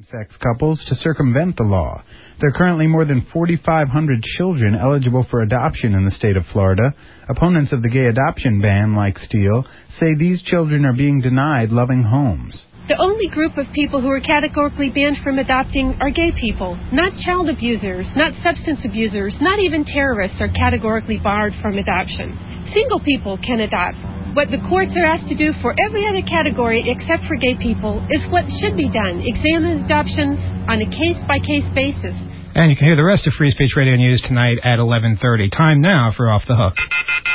same-sex couples to circumvent the law. There are currently more than 4,500 children eligible for adoption in the state of Florida. Opponents of the gay adoption ban, like Steele, say these children are being denied loving homes. The only group of people who are categorically banned from adopting are gay people, not child abusers, not substance abusers, not even terrorists are categorically barred from adoption. Single people can adopt. What the courts are asked to do for every other category except for gay people is what should be done. Examine adoptions on a case-by-case basis. And you can hear the rest of Free Speech Radio News tonight at 11:30. Time now for Off the Hook.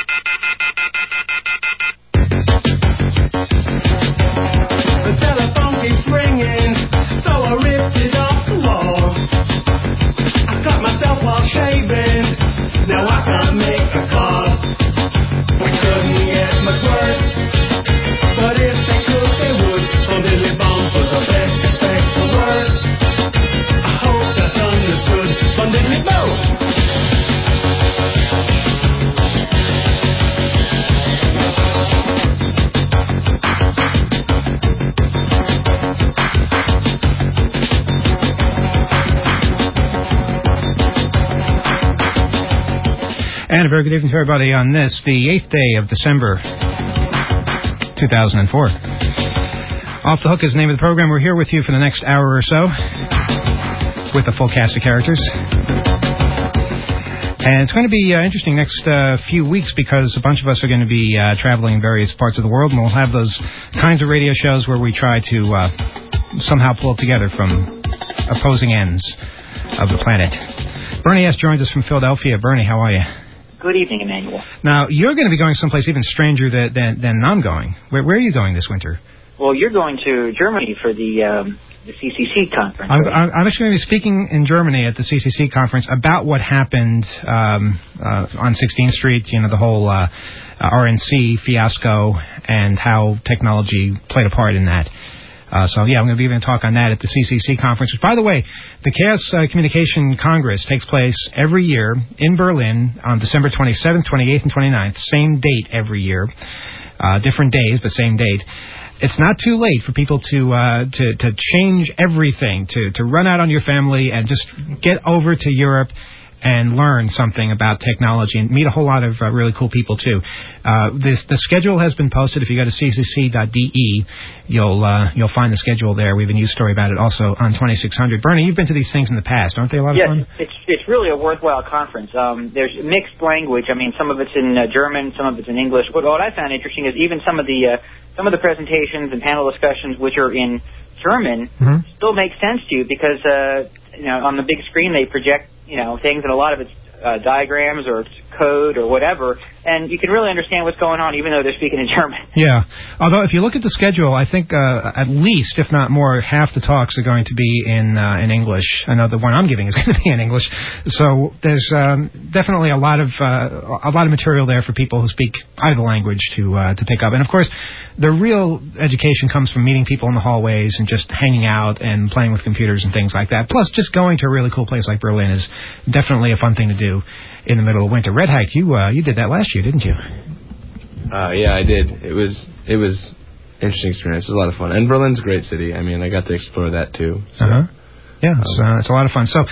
The telephone keeps ringing, so I ripped it off the wall. I cut myself while shaving, now I can't make a call. We couldn't get much worse, but if they could, they would. On Billy Bomb for the best effect for worse. I hope that's understood. On Billy Bomb. And a very good evening to everybody on this, the 8th day of December, 2004. Off the Hook is the name of the program. We're here with you for the next hour or so with a full cast of characters. And it's going to be interesting next few weeks because a bunch of us are going to be traveling in various parts of the world, and we'll have those kinds of radio shows where we try to somehow pull it together from opposing ends of the planet. Bernie S. joins us from Philadelphia. Bernie, how are you? Good evening, Emmanuel. Now, you're going to be going someplace even stranger than I'm going. Where are you going this winter? Well, you're going to Germany for the CCC conference. I'm actually going to be speaking in Germany at the CCC conference about what happened on 16th Street, you know, the whole RNC fiasco and how technology played a part in that. So, I'm going to be giving a talk on that at the CCC conference, which, by the way, the Chaos Communication Congress takes place every year in Berlin on December 27th, 28th, and 29th. Same date every year. Different days, but same date. It's not too late for people to change everything, to run out on your family and just get over to Europe and learn something about technology and meet a whole lot of really cool people, too. The schedule has been posted. If you go to ccc.de, you'll find the schedule there. We have a news story about it also on 2600. Bernie, you've been to these things in the past. Aren't they a lot of fun? Yes, it's really a worthwhile conference. There's mixed language. I mean, some of it's in German, some of it's in English. What I found interesting is even some of the presentations and panel discussions which are in German still make sense to you because on the big screen they project things, and a lot of it's diagrams or code or whatever, and you can really understand what's going on even though they're speaking in German. Yeah. Although if you look at the schedule, I think at least, if not more, half the talks are going to be in English. I know the one I'm giving is going to be in English. So there's definitely a lot of material there for people who speak either language to pick up. And of course, the real education comes from meeting people in the hallways and just hanging out and playing with computers and things like that. Plus, just going to a really cool place like Berlin is definitely a fun thing to do in the middle of winter. Red Hike, you did that last year, didn't you? Yeah, I did. It was interesting experience. It was a lot of fun. And Berlin's a great city. I mean, I got to explore that too. So. Yeah, it's a lot of fun. So,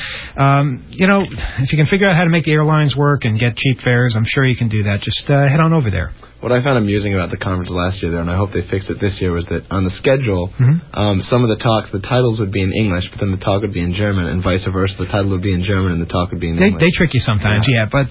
if you can figure out how to make the airlines work and get cheap fares, I'm sure you can do that. Just head on over there. What I found amusing about the conference last year, though, and I hope they fixed it this year, was that on the schedule, some of the talks, the titles would be in English, but then the talk would be in German, and vice versa. The title would be in German, and the talk would be in English. They trick you sometimes, but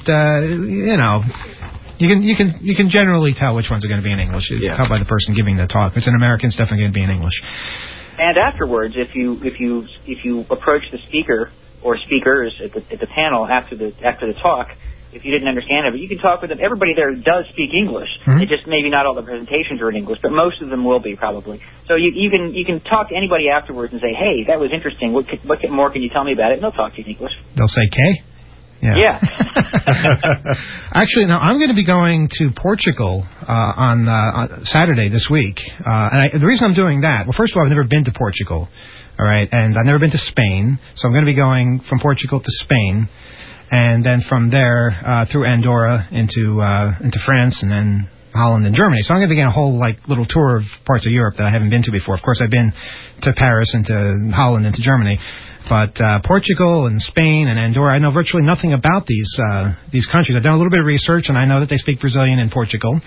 you can generally tell which ones are going to be in English. You can tell by the person giving the talk. If it's an American, it's definitely going to be in English. And afterwards, if you approach the speaker or speakers at the panel after the talk, if you didn't understand it, but you can talk with them. Everybody there does speak English. It just maybe not all the presentations are in English, but most of them will be probably. So you can talk to anybody afterwards and say, hey, that was interesting. What more can you tell me about it? And they'll talk to you in English. They'll say K? Yeah. Actually, now I'm going to be going to Portugal on Saturday this week. And the reason I'm doing that, well, first of all, I've never been to Portugal, all right, and I've never been to Spain, so I'm going to be going from Portugal to Spain, and then from there through Andorra into France, and then Holland and Germany. So I'm going to begin a whole little tour of parts of Europe that I haven't been to before. Of course, I've been to Paris and to Holland and to Germany, but Portugal and Spain and Andorra, I know virtually nothing about these countries. I've done a little bit of research, and I know that they speak Brazilian in Portugal.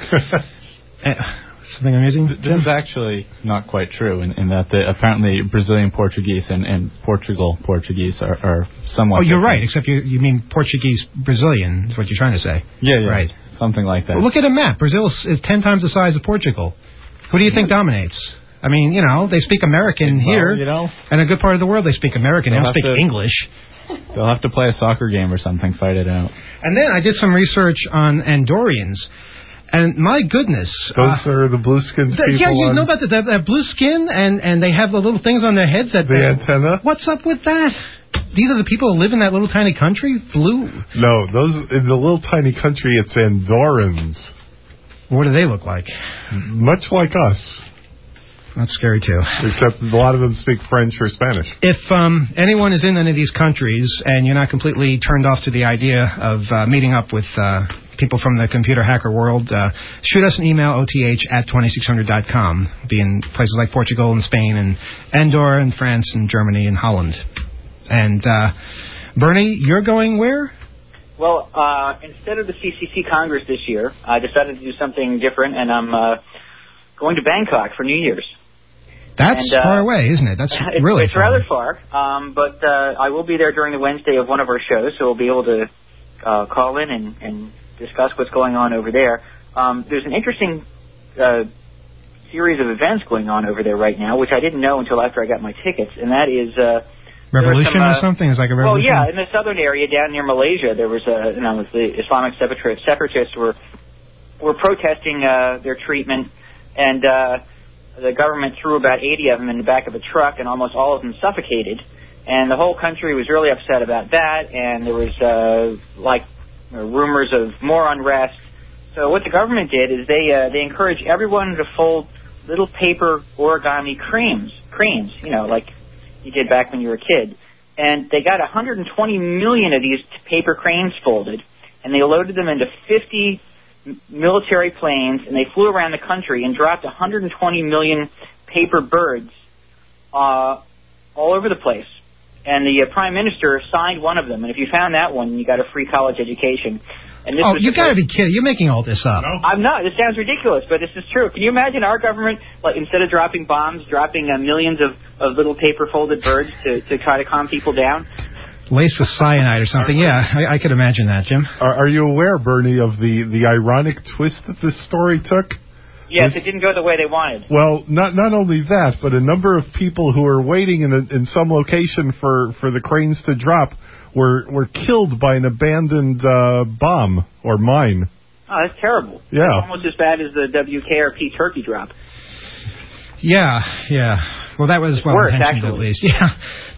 Something amusing? This is actually not quite true in that apparently Brazilian Portuguese and Portugal Portuguese are somewhat you're different. right, except you mean Portuguese Brazilian is what you're trying to say. Yeah. Right. Something like that. Well, look at a map. Brazil is 10 times the size of Portugal. Who do you think dominates? I mean, they speak American here, and a good part of the world they speak American. They don't speak English. They'll have to play a soccer game or something, fight it out. And then I did some research on Andorrians. And my goodness. Those are the blue-skinned people. Yeah, you know about that blue skin, and they have the little things on their heads. The antenna? What's up with that? These are the people who live in that little tiny country? Blue? No, those in the little tiny country, it's Andorrans. What do they look like? Much like us. That's scary, too. Except a lot of them speak French or Spanish. If anyone is in any of these countries and you're not completely turned off to the idea of meeting up with people from the computer hacker world, shoot us an email, oth@2600.com. Be in places like Portugal and Spain and Andorra and France and Germany and Holland. And, Bernie, you're going where? Well, instead of the CCC Congress this year, I decided to do something different, and I'm going to Bangkok for New Year's. That's far away, isn't it? That's really It's rather far, but I will be there during the Wednesday of one of our shows, so we'll be able to call in and discuss what's going on over there. There's an interesting series of events going on over there right now, which I didn't know until after I got my tickets, and that is... revolution or something? It's like a revolution? Well, yeah, in the southern area down near Malaysia, there was the Islamic separatists were protesting their treatment, and the government threw about 80 of them in the back of a truck, and almost all of them suffocated. And the whole country was really upset about that, and there was rumors of more unrest. So what the government did is they encouraged everyone to fold little paper origami cranes, like you did back when you were a kid. And they got 120 million of these paper cranes folded, and they loaded them into 50 military planes, and they flew around the country and dropped 120 million paper birds all over the place. And the Prime Minister signed one of them, and if you found that one, you got a free college education. And this you got to be kidding. You're making all this up. No. I'm not. This sounds ridiculous, but this is true. Can you imagine our government, instead of dropping bombs, dropping millions of little paper-folded birds to try to calm people down? Laced with cyanide or something. Yeah, I could imagine that, Jim. Are you aware, Bernie, of the ironic twist that this story took? Yes, it didn't go the way they wanted. Well, not only that, but a number of people who were waiting in some location for the cranes to drop were killed by an abandoned bomb or mine. Oh, that's terrible. Yeah. It's almost as bad as the WKRP turkey drop. Yeah. Well, that was worse, intentioned actually. at least. Yeah,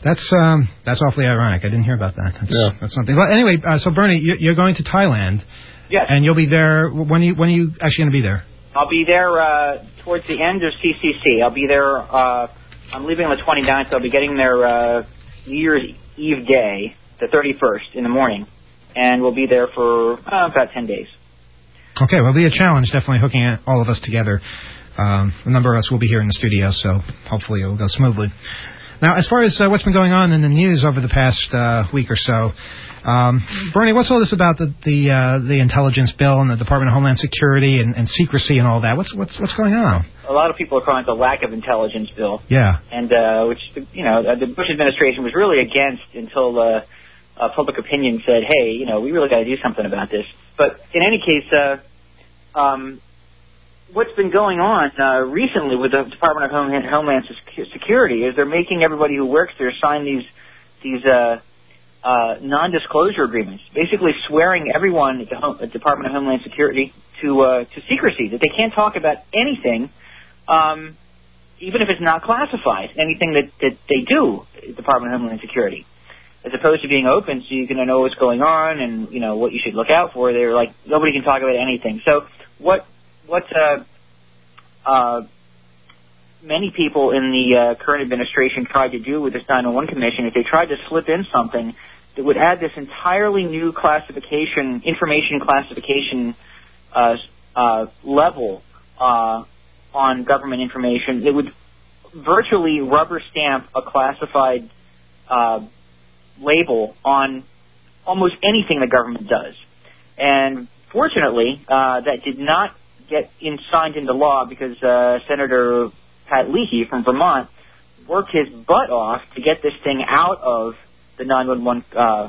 that's awfully ironic. I didn't hear about that. That's something. But anyway, so Bernie, you're going to Thailand. Yes. And you'll be there. When are you actually going to be there? I'll be there towards the end of CCC. I'll be there. I'm leaving on the 29th. So I'll be getting there New Year's Eve day, the 31st, in the morning, and we'll be there for about 10 days. Okay, well, it'll be a challenge, definitely hooking all of us together. A number of us will be here in the studio, so hopefully it will go smoothly. Now, as far as what's been going on in the news over the past week or so, Bernie, what's all this about the intelligence bill and the Department of Homeland Security and secrecy and all that? What's going on? A lot of people are calling it the lack of intelligence bill. Yeah. And which the Bush administration was really against until public opinion said, hey, we really got to do something about this. But in any case, what's been going on recently with the Department of Homeland Security is they're making everybody who works there sign these non-disclosure agreements, basically swearing everyone at the Department of Homeland Security to secrecy, that they can't talk about anything, even if it's not classified, anything that they do at the Department of Homeland Security, as opposed to being open so you can know what's going on and what you should look out for. They're like, nobody can talk about anything. So what many people in the current administration tried to do with this 901 Commission is they tried to slip in something that would add this entirely new information classification level on government information. It would virtually rubber stamp a classified label on almost anything the government does. And fortunately, that did not get signed into law because Senator Pat Leahy from Vermont worked his butt off to get this thing out of the 911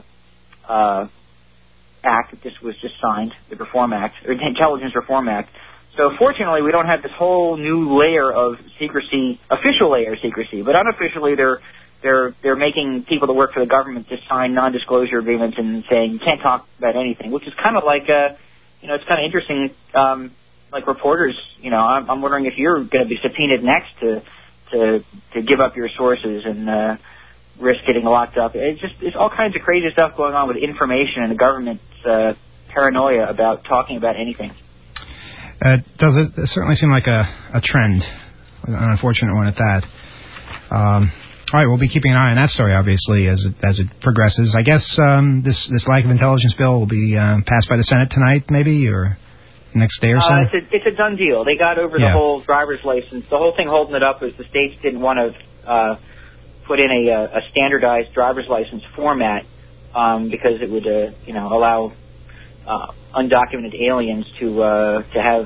Act. This was just signed, the Reform Act, or the Intelligence Reform Act. So fortunately, we don't have this whole new layer of secrecy, official layer of secrecy, but unofficially they're making people that work for the government just sign non-disclosure agreements and saying you can't talk about anything, which is kind of like it's kind of interesting. Like reporters, I'm wondering if you're going to be subpoenaed next to give up your sources and risk getting locked up. It's all kinds of crazy stuff going on with information and the government's paranoia about talking about anything. It certainly seem like a trend, an unfortunate one at that. All right, we'll be keeping an eye on that story, obviously, as it progresses. I guess this lack of intelligence bill will be passed by the Senate tonight, maybe, or next day or so? It's a done deal. They got over the whole driver's license. The whole thing holding it up was the states didn't want to put in a standardized driver's license format because it would allow undocumented aliens to have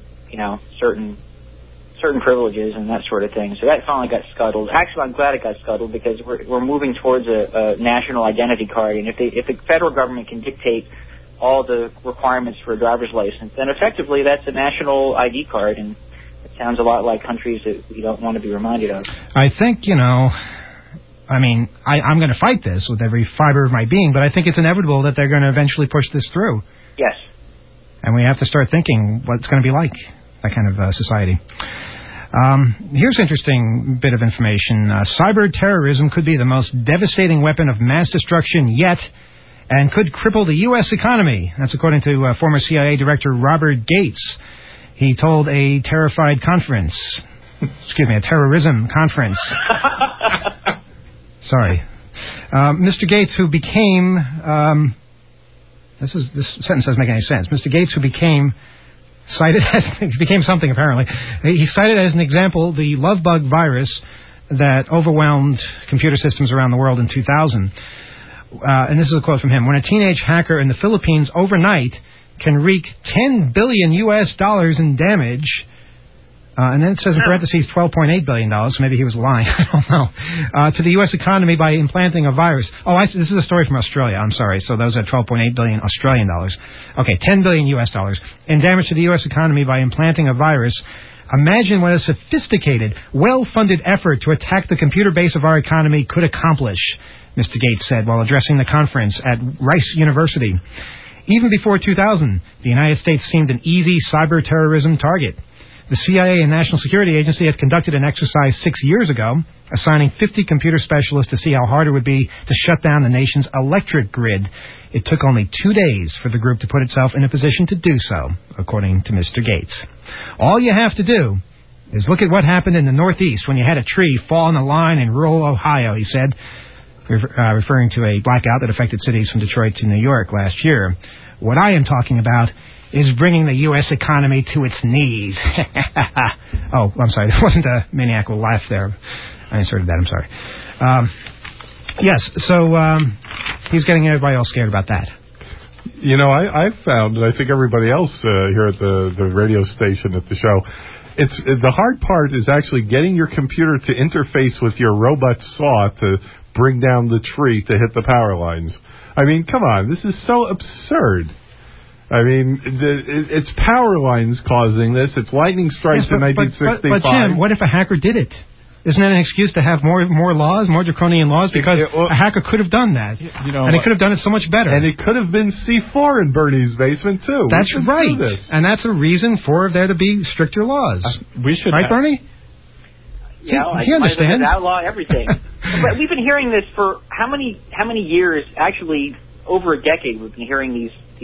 certain privileges and that sort of thing. So that finally got scuttled. Actually, I'm glad it got scuttled because we're moving towards a national identity card, and if the federal government can dictate all the requirements for a driver's license, then effectively that's a national ID card, and it sounds a lot like countries that we don't want to be reminded of. I think, I'm going to fight this with every fiber of my being, but I think it's inevitable that they're going to eventually push this through. Yes. And we have to start thinking what it's going to be like, that kind of society. Here's an interesting bit of information. Cyber terrorism could be the most devastating weapon of mass destruction yet, and could cripple the U.S. economy. That's according to former CIA Director Robert Gates. He told a terrorism conference. Sorry. Mr. Gates, who became... this sentence doesn't make any sense. Mr. Gates, who became something, apparently. He cited as an example the Lovebug virus that overwhelmed computer systems around the world in 2000. And this is a quote from him. When a teenage hacker in the Philippines overnight can wreak $10 billion in damage, and then it says in parentheses $12.8 billion, so maybe he was lying, I don't know, to the U.S. economy by implanting a virus. Oh, this is a story from Australia, I'm sorry. So those are $12.8 billion Australian dollars. Okay, $10 billion U.S. dollars in damage to the U.S. economy by implanting a virus. Imagine what a sophisticated, well-funded effort to attack the computer base of our economy could accomplish, Mr. Gates said while addressing the conference at Rice University. Even before 2000, the United States seemed an easy cyber terrorism target. The CIA and National Security Agency had conducted an exercise 6 years ago, assigning 50 computer specialists to see how hard it would be to shut down the nation's electric grid. It took only 2 days for the group to put itself in a position to do so, according to Mr. Gates. All you have to do is look at what happened in the Northeast when you had a tree fall on the line in rural Ohio, he said, referring to a blackout that affected cities from Detroit to New York last year. What I am talking about is bringing the U.S. economy to its knees. Oh, I'm sorry. There wasn't a maniacal laugh there. I inserted that. I'm sorry. Yes, so he's getting everybody all scared about that. I've found, and I think everybody else here at the radio station at the show, the hard part is actually getting your computer to interface with your robot saw to bring down the tree to hit the power lines. I mean, come on, this is so absurd. I mean, it's power lines causing this. It's lightning strikes in 1965. But Jim, what if a hacker did it? Isn't that an excuse to have more laws, more draconian laws? Because a hacker could have done that, and he could have done it so much better. And it could have been C4 in Bernie's basement too. That's right, and that's a reason for there to be stricter laws. We should, right, Bernie? Yeah, he understands. Outlaw everything. But we've been hearing this for how many years? Actually, over a decade. We've been hearing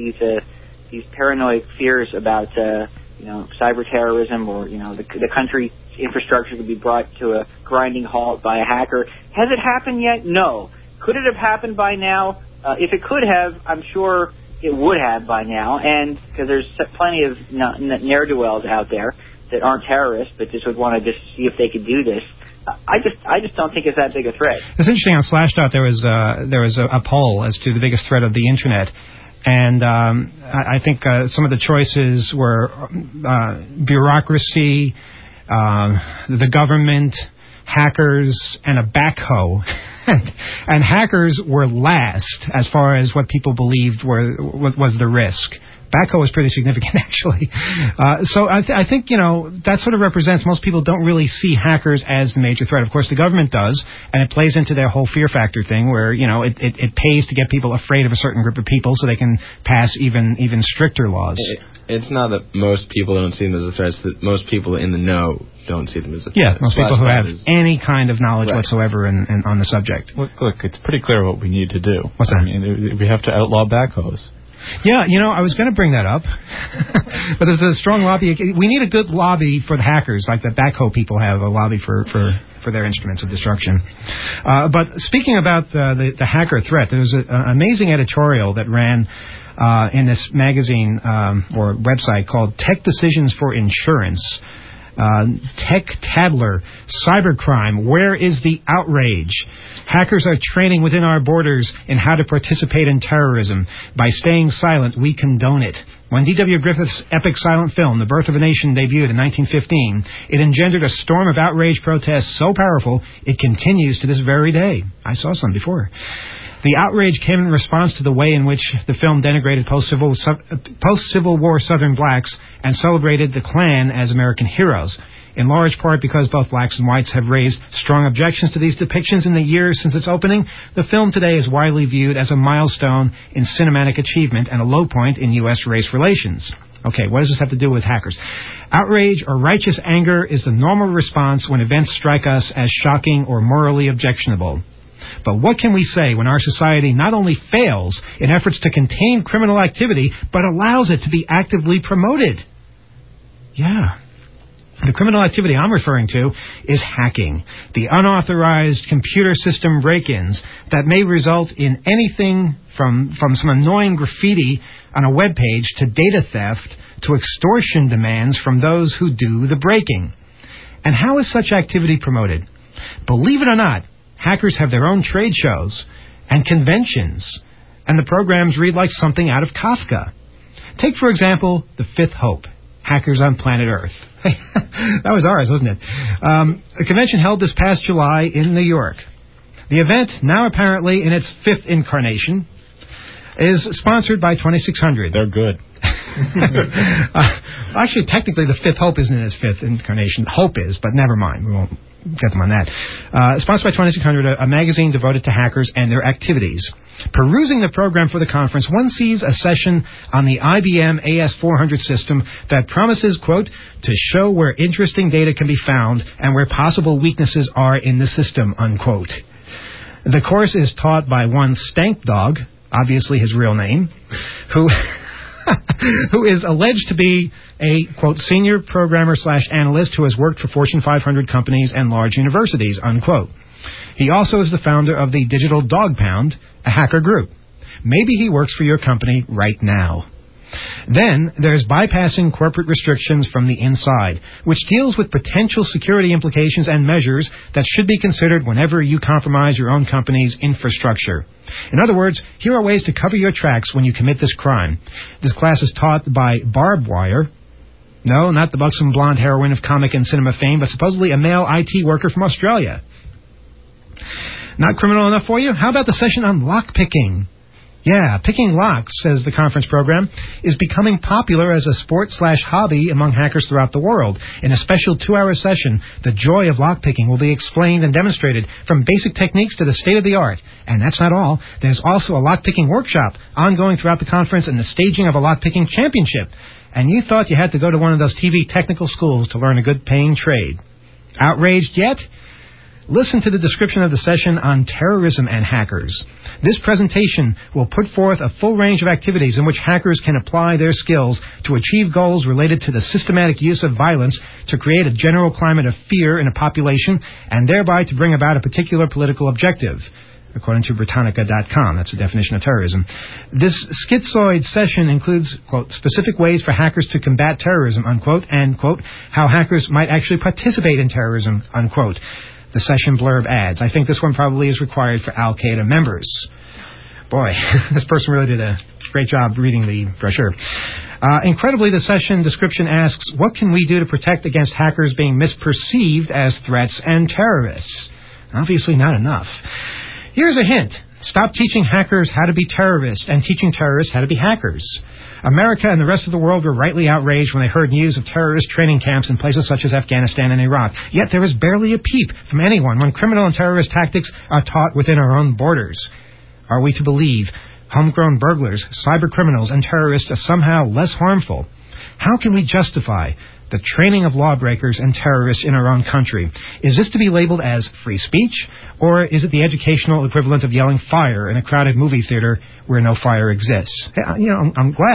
these paranoid fears about cyber terrorism, or the country's infrastructure could be brought to a grinding halt by a hacker. Has it happened yet? No. Could it have happened by now? If it could have, I'm sure it would have by now, and because there's plenty of ne'er-do-wells out there that aren't terrorists, but just would want to just see if they could do this. I just don't think it's that big a threat. It's interesting, on Slashdot there was a poll as to the biggest threat of the Internet. And I think some of the choices were bureaucracy, the government, hackers, and a backhoe. And hackers were last as far as what people believed was the risk. Backhoe was pretty significant, actually. So I think, that sort of represents most people don't really see hackers as the major threat. Of course, the government does, and it plays into their whole fear factor thing where, it pays to get people afraid of a certain group of people so they can pass even stricter laws. It's not that most people don't see them as a threat. It's that most people in the know don't see them as a threat. Yeah, most people who have any kind of knowledge whatsoever on the subject. Look, it's pretty clear what we need to do. What's that? I mean, we have to outlaw backhoes. Yeah, I was going to bring that up, but there's a strong lobby. We need a good lobby for the hackers, like the backhoe people have a lobby for their instruments of destruction. But speaking about the hacker threat, there was an amazing editorial that ran in this magazine or website called Tech Decisions for Insurance. Tech Tattler, cybercrime, where is the outrage? Hackers are training within our borders in how to participate in terrorism. By staying silent, we condone it. When D.W. Griffith's epic silent film, The Birth of a Nation, debuted in 1915, it engendered a storm of outrage protests so powerful it continues to this very day. I saw some before. The outrage came in response to the way in which the film denigrated post-Civil War Southern blacks and celebrated the Klan as American heroes, in large part because both blacks and whites have raised strong objections to these depictions in the years since its opening. The film today is widely viewed as a milestone in cinematic achievement and a low point in U.S. race relations. Okay, what does this have to do with hackers? Outrage or righteous anger is the normal response when events strike us as shocking or morally objectionable. But what can we say when our society not only fails in efforts to contain criminal activity, but allows it to be actively promoted? Yeah. The criminal activity I'm referring to is hacking, the unauthorized computer system break-ins that may result in anything from some annoying graffiti on a web page to data theft to extortion demands from those who do the breaking. And how is such activity promoted? Believe it or not, hackers have their own trade shows and conventions, and the programs read like something out of Kafka. Take, for example, The Fifth Hope, Hackers on Planet Earth. That was ours, wasn't it? A convention held this past July in New York. The event, now apparently in its fifth incarnation, is sponsored by 2600. They're good. Actually, technically, The Fifth Hope isn't in its fifth incarnation. Hope is, but never mind. We won't get them on that. Sponsored by 2600, a magazine devoted to hackers and their activities. Perusing the program for the conference, one sees a session on the IBM AS400 system that promises, quote, to show where interesting data can be found and where possible weaknesses are in the system, unquote. The course is taught by one Stank Dog, obviously his real name, who is alleged to be a, quote, senior programmer/analyst who has worked for Fortune 500 companies and large universities, unquote. He also is the founder of the Digital Dog Pound, a hacker group. Maybe he works for your company right now. Then there's bypassing corporate restrictions from the inside, which deals with potential security implications and measures that should be considered whenever you compromise your own company's infrastructure. In other words, here are ways to cover your tracks when you commit this crime. This class is taught by Barb Wire. No, not the buxom blonde heroine of comic and cinema fame, but supposedly a male IT worker from Australia. Not criminal enough for you? How about the session on lockpicking? Yeah, picking locks, says the conference program, is becoming popular as a sport/hobby among hackers throughout the world. In a special 2-hour session, the joy of lockpicking will be explained and demonstrated from basic techniques to the state-of-the-art. And that's not all. There's also a lockpicking workshop ongoing throughout the conference and the staging of a lockpicking championship. And you thought you had to go to one of those TV technical schools to learn a good-paying trade. Outraged yet? Listen to the description of the session on terrorism and hackers. This presentation will put forth a full range of activities in which hackers can apply their skills to achieve goals related to the systematic use of violence to create a general climate of fear in a population and thereby to bring about a particular political objective. according to Britannica.com. That's the definition of terrorism. This schizoid session includes, quote, specific ways for hackers to combat terrorism, unquote, and, quote, how hackers might actually participate in terrorism, unquote. The session blurb adds, I think this one probably is required for Al-Qaeda members. Boy, this person really did a great job reading the brochure. Incredibly, the session description asks, what can we do to protect against hackers being misperceived as threats and terrorists? Obviously not enough. Here's a hint. Stop teaching hackers how to be terrorists and teaching terrorists how to be hackers. America and the rest of the world were rightly outraged when they heard news of terrorist training camps in places such as Afghanistan and Iraq. Yet there is barely a peep from anyone when criminal and terrorist tactics are taught within our own borders. Are we to believe homegrown burglars, cyber criminals, and terrorists are somehow less harmful? How can we justify the training of lawbreakers and terrorists in our own country? Is this to be labeled as free speech, or is it the educational equivalent of yelling fire in a crowded movie theater where no fire exists? You know,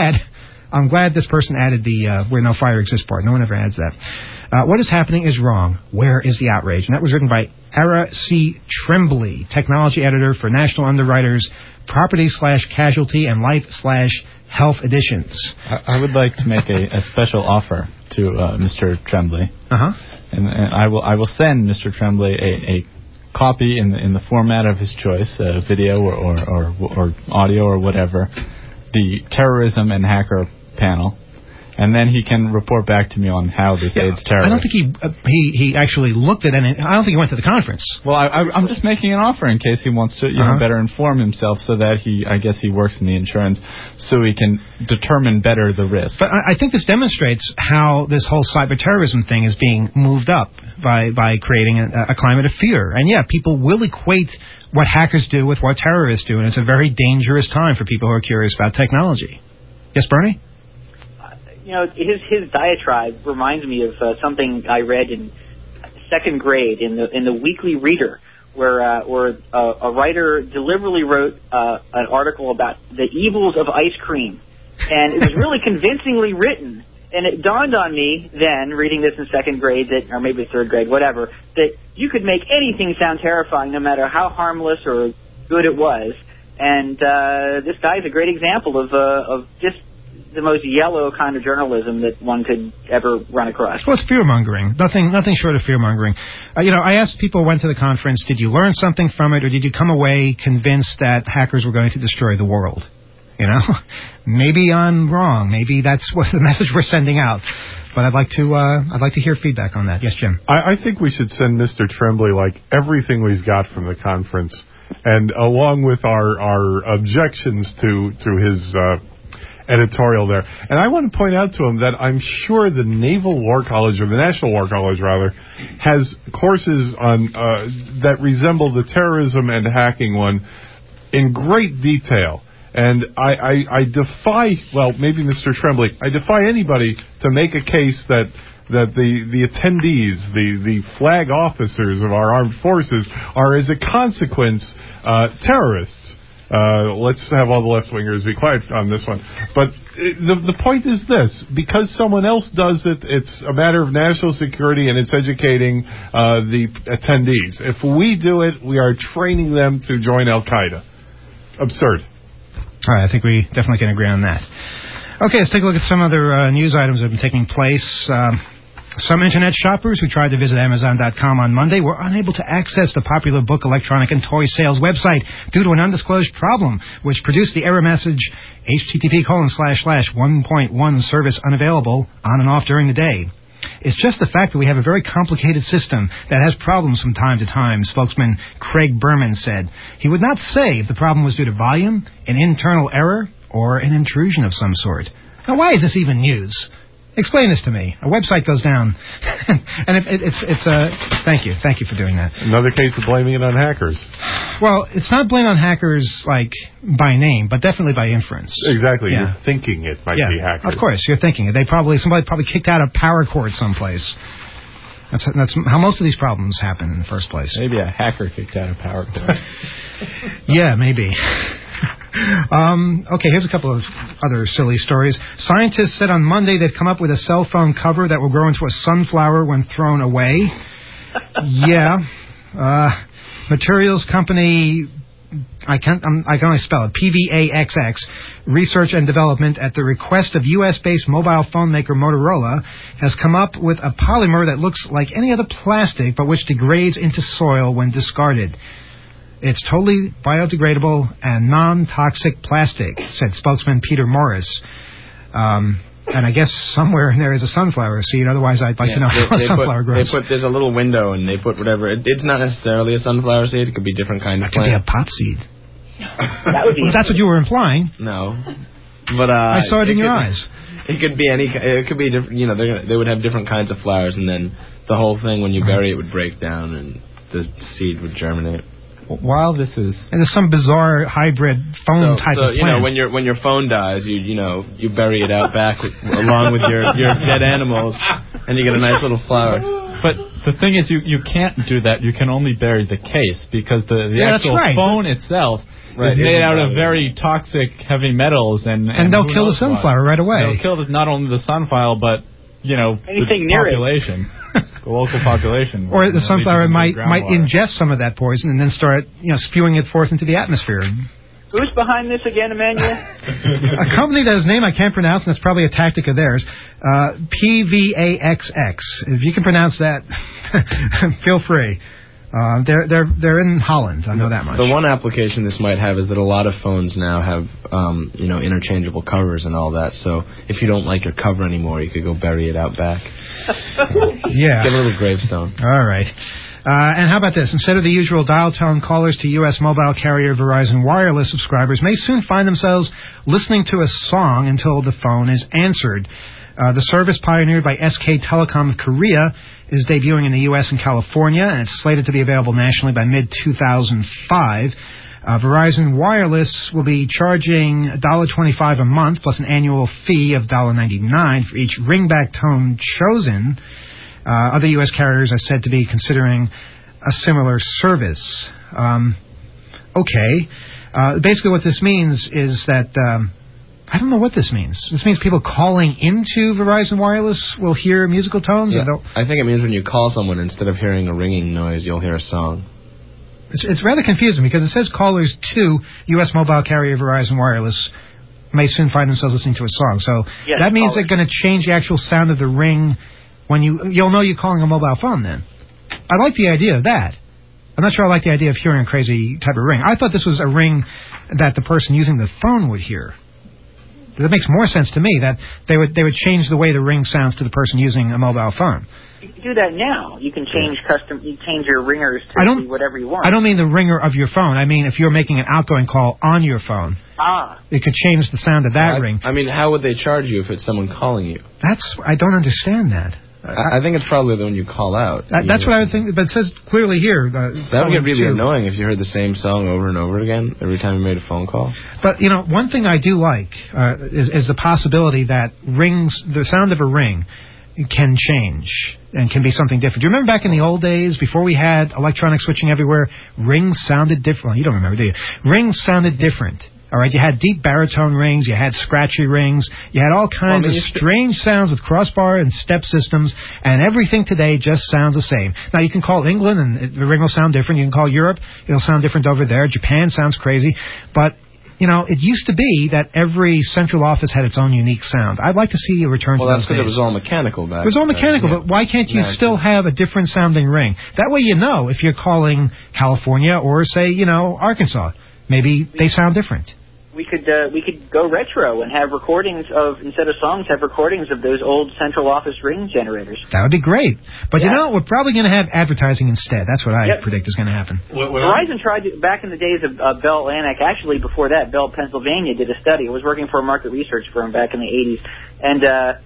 I'm glad this person added the where no fire exists part. No one ever adds that. What is happening is wrong. Where is the outrage? And that was written by Ara C. Tremblay, technology editor for National Underwriters, Property/Casualty, and Life/Health editions. I would like to make a special offer to Mr. Tremblay. And I will send Mr. Tremblay a copy in the format of his choice, video or audio or whatever, the terrorism and hacker panel, and then he can report back to me on how they say it's terrorist. I don't think he actually looked at it. I don't think he went to the conference. Well, I'm just making an offer in case he wants to better inform himself, so that I guess he works in the insurance, so he can determine better the risk. But I think this demonstrates how this whole cyber terrorism thing is being moved up by creating a climate of fear. And people will equate what hackers do with what terrorists do, and it's a very dangerous time for people who are curious about technology. Yes, Bernie? You know, his diatribe reminds me of something I read in second grade in the Weekly Reader, where a writer deliberately wrote an article about the evils of ice cream, and it was really convincingly written. And it dawned on me then, reading this in second grade, or maybe third grade, whatever, that you could make anything sound terrifying, no matter how harmless or good it was. And this guy is a great example of just the most yellow kind of journalism that one could ever run across. Well, it's fear-mongering. Nothing short of fear-mongering. I asked people who went to the conference, did you learn something from it, or did you come away convinced that hackers were going to destroy the world? Maybe I'm wrong. Maybe that's what the message we're sending out. But I'd like to hear feedback on that. Yes, Jim. I think we should send Mr. Tremblay everything we've got from the conference, and along with our objections to his editorial there. And I want to point out to him that I'm sure the Naval War College, or the National War College rather, has courses on that resemble the terrorism and hacking one in great detail. And I defy, maybe Mr. Tremblay, I defy anybody to make a case that the attendees, the flag officers of our armed forces, are as a consequence terrorists. Let's have all the left-wingers be quiet on this one. But the point is this. Because someone else does it, it's a matter of national security, and it's educating the attendees. If we do it, we are training them to join Al-Qaeda. Absurd. All right, I think we definitely can agree on that. Okay, let's take a look at some other news items that have been taking place. Some Internet shoppers who tried to visit Amazon.com on Monday were unable to access the popular book, electronic, and toy sales website due to an undisclosed problem, which produced the error message, http://1.1 service unavailable on and off during the day. It's just the fact that we have a very complicated system that has problems from time to time, spokesman Craig Berman said. He would not say if the problem was due to volume, an internal error, or an intrusion of some sort. Now, why is this even news? Explain this to me. A website goes down, and thank you for doing that. Another case of blaming it on hackers. Well, it's not blamed on hackers by name, but definitely by inference. Exactly. Yeah. You're thinking it might be hackers. Of course, you're thinking it. Somebody probably kicked out a power cord someplace. That's how most of these problems happen in the first place. Maybe a hacker kicked out a power cord. Yeah, maybe. Okay, here's a couple of other silly stories. Scientists said on Monday they'd come up with a cell phone cover that will grow into a sunflower when thrown away. Materials company I can only spell it, PVAXX, research and development at the request of U.S.-based mobile phone maker Motorola, has come up with a polymer that looks like any other plastic but which degrades into soil when discarded. It's totally biodegradable and non-toxic plastic, said spokesman Peter Morris. And I guess somewhere in there is a sunflower seed. Otherwise, I'd like to know how a sunflower grows. There's a little window, and they put whatever. It's not necessarily a sunflower seed. It could be different kind of plant. It could be a pot seed. That would be. Well, that's what you were implying. No, but I saw it in your eyes. It could be any. It could be different. You know, they would have different kinds of flowers, and then the whole thing, when you bury it, would break down, and the seed would germinate. While this is... And there's some bizarre hybrid phone type of plant. So, you know, when your phone dies, you bury it out back along with your dead animals, and you get a nice little flower. But the thing is, you can't do that. You can only bury the case, because the actual phone itself is made out of very toxic heavy metals. And they'll kill the sunflower right away. They'll kill not only the sunflower, but, anything the population. The local population. Or the sunflower might ingest some of that poison and then start, spewing it forth into the atmosphere. Who's behind this again, Emmanuel? A company that is named I can't pronounce, and it's probably a tactic of theirs. PVAXX. If you can pronounce that, feel free. They're in Holland. I know that much. The one application this might have is that a lot of phones now have interchangeable covers and all that. So if you don't like your cover anymore, you could go bury it out back. Yeah. Get a little gravestone. All right. And how about this? Instead of the usual dial tone, callers to U.S. mobile carrier Verizon Wireless subscribers may soon find themselves listening to a song until the phone is answered. The service, pioneered by SK Telecom of Korea, is debuting in the U.S. and California, and it's slated to be available nationally by mid-2005. Verizon Wireless will be charging $1.25 a month plus an annual fee of $1.99 for each ringback tone chosen. Other U.S. carriers are said to be considering a similar service. Okay. Basically what this means is that... I don't know what this means. This means people calling into Verizon Wireless will hear musical tones? Yeah, I think it means when you call someone, instead of hearing a ringing noise, you'll hear a song. It's rather confusing because it says callers to U.S. mobile carrier Verizon Wireless may soon find themselves listening to a song. So that means they're going to change the actual sound of the ring when you'll know you're calling a mobile phone then. I like the idea of that. I'm not sure I like the idea of hearing a crazy type of ring. I thought this was a ring that the person using the phone would hear. That makes more sense to me, that they would change the way the ring sounds to the person using a mobile phone. You can do that now. You can change you change your ringers to be whatever you want. I don't mean the ringer of your phone. I mean if you're making an outgoing call on your phone. It could change the sound of that ring. I mean, how would they charge you if it's someone calling you? I don't understand that. I think it's probably when you call out. That's what I would think, but it says clearly here. That would get really annoying if you heard the same song over and over again every time you made a phone call. But, one thing I do like is the possibility that the sound of a ring can change and can be something different. Do you remember back in the old days, before we had electronic switching everywhere, rings sounded different? Well, you don't remember, do you? Rings sounded different. All right, you had deep baritone rings, you had scratchy rings, you had all kinds of strange sounds with crossbar and step systems, and everything today just sounds the same. Now, you can call England, and the ring will sound different. You can call Europe, it'll sound different over there. Japan sounds crazy. But, it used to be that every central office had its own unique sound. I'd like to see a return to those days. Well, that's because it was all mechanical back then. It was all mechanical, but why can't you still have a different sounding ring? That way if you're calling California or, say, Arkansas. Maybe they sound different. We could go retro and have recordings instead of songs, have recordings of those old central office ring generators. That would be great. But we're probably going to have advertising instead. That's what I predict is going to happen. Verizon tried to, back in the days of Bell Atlantic, actually before that, Bell Pennsylvania did a study. It was working for a market research firm back in the 80s. And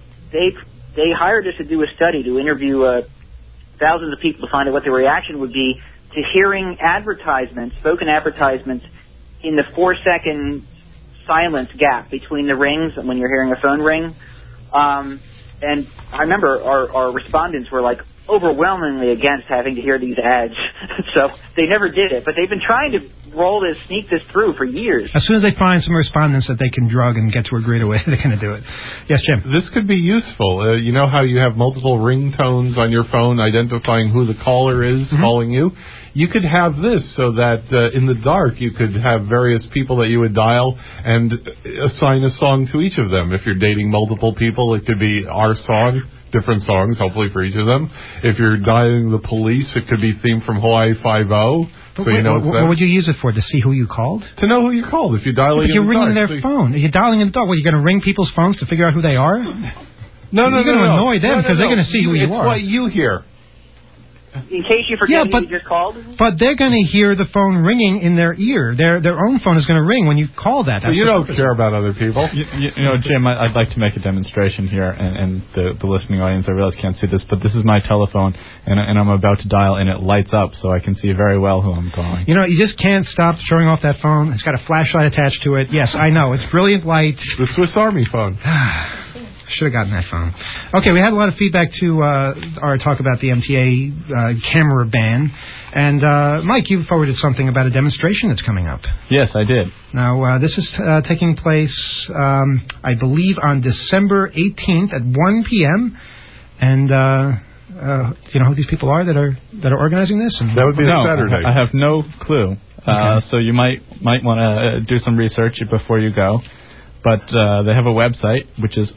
they hired us to do a study to interview thousands of people to find out what their reaction would be to hearing spoken advertisements, in the 4-second silence gap between the rings when you're hearing a phone ring. And I remember our respondents were like overwhelmingly against having to hear these ads. So they never did it, but they've been trying to sneak this through for years. As soon as they find some respondents that they can drug and get to agree to it, they're going to do it. Yes, Jim? This could be useful. You know how you have multiple ringtones on your phone identifying who the caller is calling you? You could have this so that in the dark you could have various people that you would dial and assign a song to each of them. If you're dating multiple people, it could be our song, different songs, hopefully for each of them. If you're dialing the police, it could be theme from Hawaii 5-0. But so what would you use it for? To see who you called? To know who you called. If you're dialing you're ringing their phone. You're dialing in the dark. What, you're going to ring people's phones to figure out who they are? No. You're going to annoy them because they're going to see who you are. It's what you hear. In case you forget who you just called? But they're going to hear the phone ringing in their ear. Their own phone is going to ring when you call that. Well, you don't care about other people. You know, Jim, I'd like to make a demonstration here, and the listening audience, I realize can't see this, but this is my telephone, and I'm about to dial, and it lights up, so I can see very well who I'm calling. You know, you just can't stop showing off that phone. It's got a flashlight attached to it. Yes, I know. It's brilliant light. The Swiss Army phone. Should have gotten that phone. Okay, we had a lot of feedback to our talk about the MTA camera ban. And, Mike, you forwarded something about a demonstration that's coming up. Yes, I did. Now, this is taking place, I believe, on December 18th at 1 p.m. And, do you know who these people are that are organizing this? And that would be Saturday. I have no clue. Okay. So you might want to do some research before you go. But they have a website, which is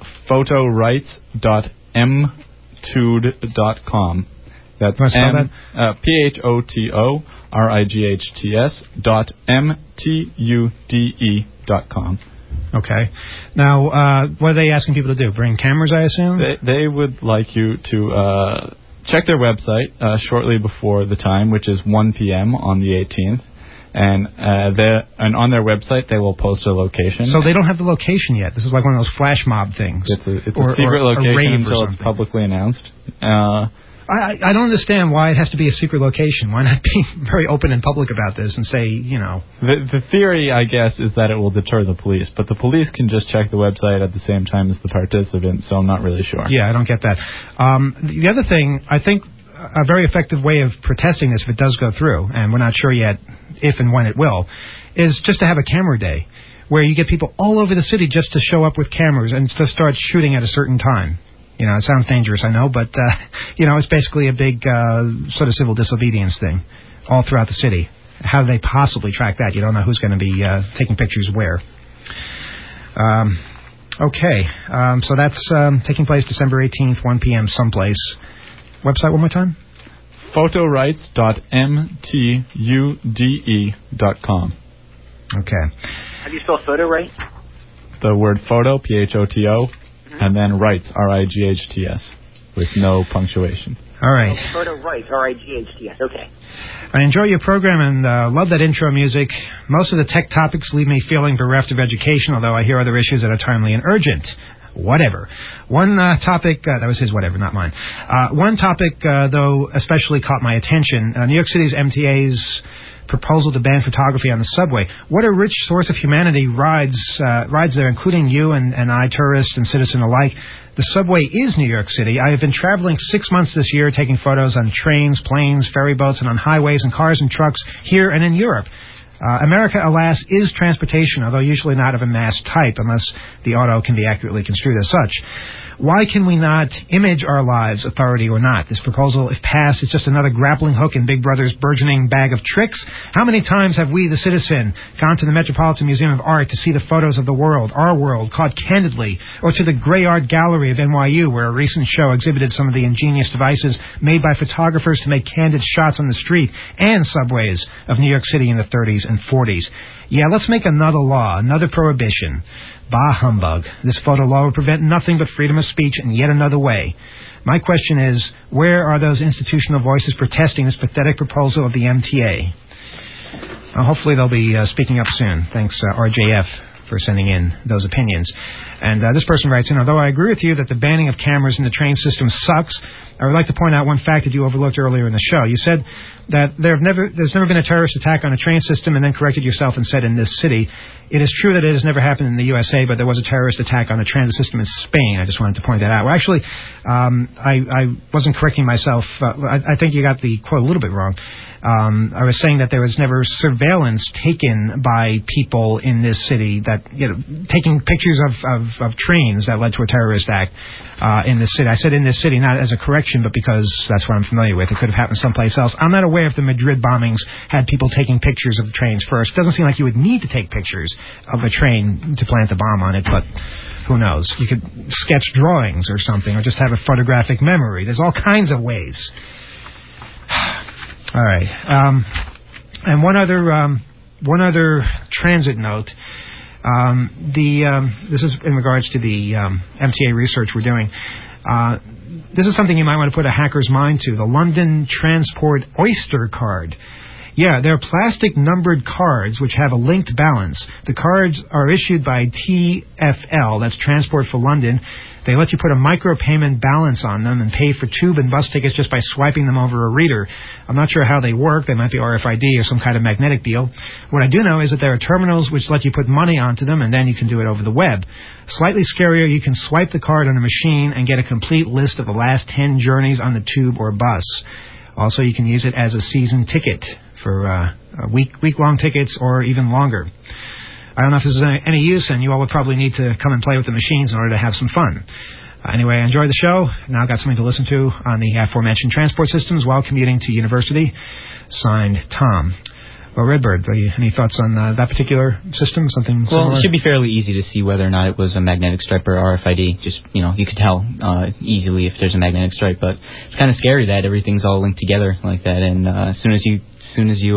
photorights.mtude.com. That's PHOTORIGHTS.MTUDE.com. Okay. Now, what are they asking people to do? Bring cameras, I assume? They would like you to check their website shortly before the time, which is 1 p.m. on the 18th. And on their website, they will post a location. So they don't have the location yet. This is like one of those flash mob things. It's a secret location until it's publicly announced. I don't understand why it has to be a secret location. Why not be very open and public about this and say, you know... The theory, I guess, is that it will deter the police. But the police can just check the website at the same time as the participants, so I'm not really sure. Yeah, I don't get that. The other thing, I think... a very effective way of protesting this, if it does go through, and we're not sure yet if and when it will, is just to have a camera day where you get people all over the city just to show up with cameras and to start shooting at a certain time. You know, it sounds dangerous, I know, but, you know, it's basically a big sort of civil disobedience thing all throughout the city. How do they possibly track that? You don't know who's going to be taking pictures where. Okay, so that's taking place December 18th, 1 p.m. someplace. Website one more time? Photorights.mtude.com. Okay. How do you spell photo right? The word photo, P-H-O-T-O, and then rights, R-I-G-H-T-S, with no punctuation. All right. Oh, photo rights, R-I-G-H-T-S, okay. I enjoy your program and love that intro music. Most of the tech topics leave me feeling bereft of education, although I hear other issues that are timely and urgent. Whatever. One topic, that was his whatever, not mine. One topic, though, especially caught my attention. New York City's MTA's proposal to ban photography on the subway. What a rich source of humanity rides there, including you and I, tourists and citizen alike. The subway is New York City. I have been traveling 6 months this year, taking photos on trains, planes, ferry boats, and on highways and cars and trucks here and in Europe. America, alas, is transportation, although usually not of a mass type, unless the auto can be accurately construed as such. Why can we not image our lives, authority or not? This proposal, if passed, is just another grappling hook in Big Brother's burgeoning bag of tricks. How many times have we, the citizen, gone to the Metropolitan Museum of Art to see the photos of the world, our world, caught candidly, or to the Gray Art Gallery of NYU, where a recent show exhibited some of the ingenious devices made by photographers to make candid shots on the street and subways of New York City in the 30s and 40s. Yeah, let's make another law, another prohibition. Bah humbug. This photo law will prevent nothing but freedom of speech in yet another way. My question is, where are those institutional voices protesting this pathetic proposal of the MTA? Hopefully they'll be speaking up soon. Thanks, RJF, for sending in those opinions. And this person writes in, although I agree with you that the banning of cameras in the train system sucks, I would like to point out one fact that you overlooked earlier in the show. You said that there's never been a terrorist attack on a train system, and then corrected yourself and said in this city. It is true that it has never happened in the USA, but there was a terrorist attack on a transit system in Spain. I just wanted to point that out. Well, actually, I wasn't correcting myself. I think you got the quote a little bit wrong. I was saying that there was never surveillance taken by people in this city that, taking pictures of trains that led to a terrorist act in this city. I said in this city, not as a correction, but because that's what I'm familiar with. It could have happened someplace else. I'm not aware if the Madrid bombings had people taking pictures of the trains first. It doesn't seem like you would need to take pictures of a train to plant the bomb on it, but who knows? You could sketch drawings or something, or just have a photographic memory. There's all kinds of ways. All right. And one other transit note. This is in regards to the MTA research we're doing. This is something you might want to put a hacker's mind to. The London Transport Oyster Card. Yeah, they're plastic numbered cards which have a linked balance. The cards are issued by TfL, that's Transport for London. They let you put a micropayment balance on them and pay for tube and bus tickets just by swiping them over a reader. I'm not sure how they work. They might be RFID or some kind of magnetic deal. What I do know is that there are terminals which let you put money onto them, and then you can do it over the web. Slightly scarier, you can swipe the card on a machine and get a complete list of the last 10 journeys on the tube or bus. Also, you can use it as a season ticket for week-long tickets or even longer. I don't know if this is any use, and you all would probably need to come and play with the machines in order to have some fun. Anyway, I enjoyed the show. Now I've got something to listen to on the aforementioned transport systems while commuting to university. Signed, Tom. Well, Redbird, any thoughts on that particular system? Something similar? Well, it should be fairly easy to see whether or not it was a magnetic stripe or RFID. Just, you could tell easily if there's a magnetic stripe, but it's kind of scary that everything's all linked together like that, and as soon as you